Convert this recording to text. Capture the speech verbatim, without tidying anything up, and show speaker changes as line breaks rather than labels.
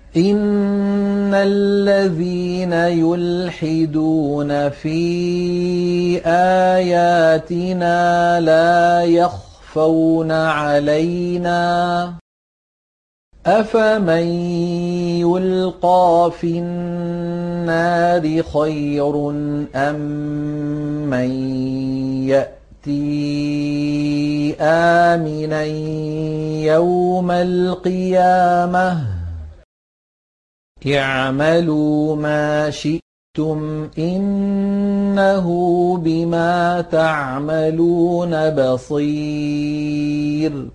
إِنَّ الَّذِينَ يُلْحِدُونَ فِي آيَاتِنَا لَا يَخْفَوْنَ عَلَيْنَا أَفَمَن يُلْقَىٰ فِي النَّارِ خَيْرٌ أَم مَّن يَأْتِي آمِنًا يَوْمَ الْقِيَامَةِ اعْمَلُوا مَا شِئْتُمْ إِنَّهُ بِمَا تَعْمَلُونَ بَصِيرٌ